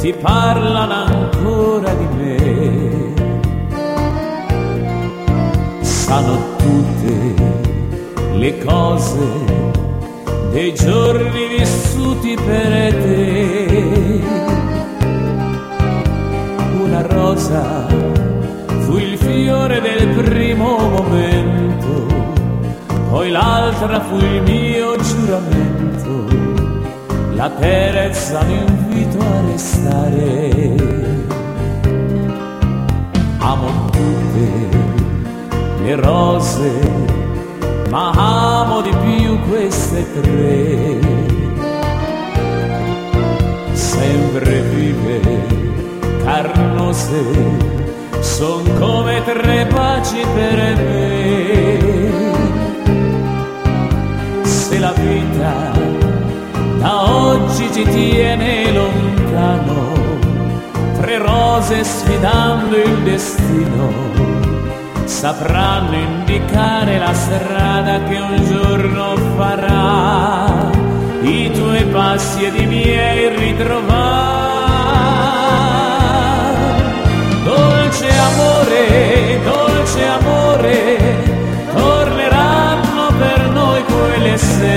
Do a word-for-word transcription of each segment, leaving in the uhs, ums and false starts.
ti parlano ancora di me, sanno tutte le cose dei giorni vissuti per te. Una rosa fu il fiore del primo momento, poi l'altra fu il mio giuramento, la terza mi invito a restare. Amo tutte le rose, ma amo di più queste tre, sempre vive, carnose, son come tre baci per me. Se la vita da oggi ci tiene lontano, tre rose sfidando il destino sapranno indicare la strada che un giorno farà i tuoi passi ed i miei ritrovare. Dolce amore, dolce amore, torneranno per noi quelle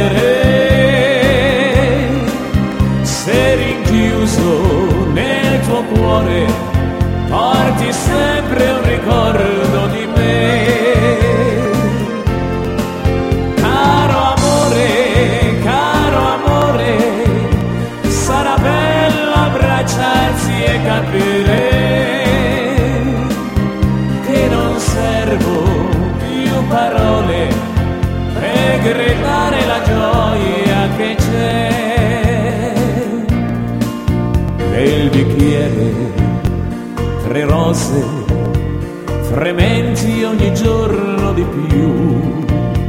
sere. Se rinchiuso nel tuo cuore porti sempre un ricordo di me. Caro amore, caro amore, sarà bello abbracciarsi e capire che non servono più parole per gridare la gioia che c'è. Nel bicchiere tre rose, frementi ogni giorno di più,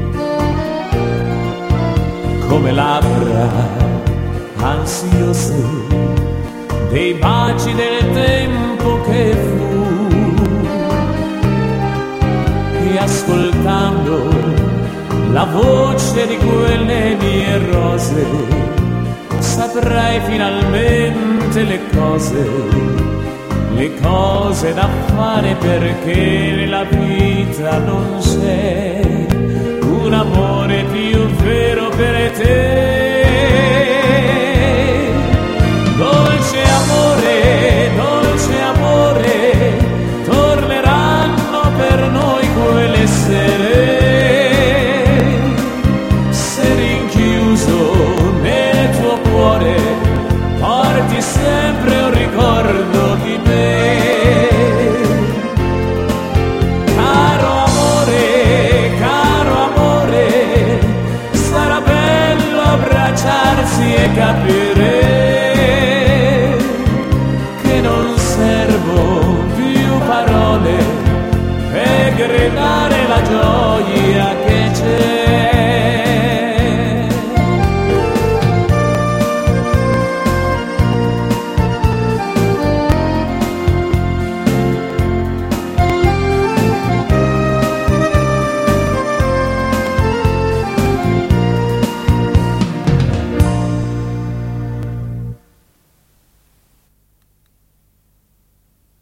come labbra ansiose dei baci del tempo che fu. E ascoltando la voce di quelle mie rose, saprai finalmente le cose, le cose da fare, perché nella vita non c'è un amore più vero per te. Dolce amore, dolce amore, torneranno per noi quelle sere. Se rinchiuso nel tuo cuore porti sempre un ricordo di me. Caro amore, caro amore, sarà bello abbracciarsi e capire che non servono più parole per gridare la gioia che c'è.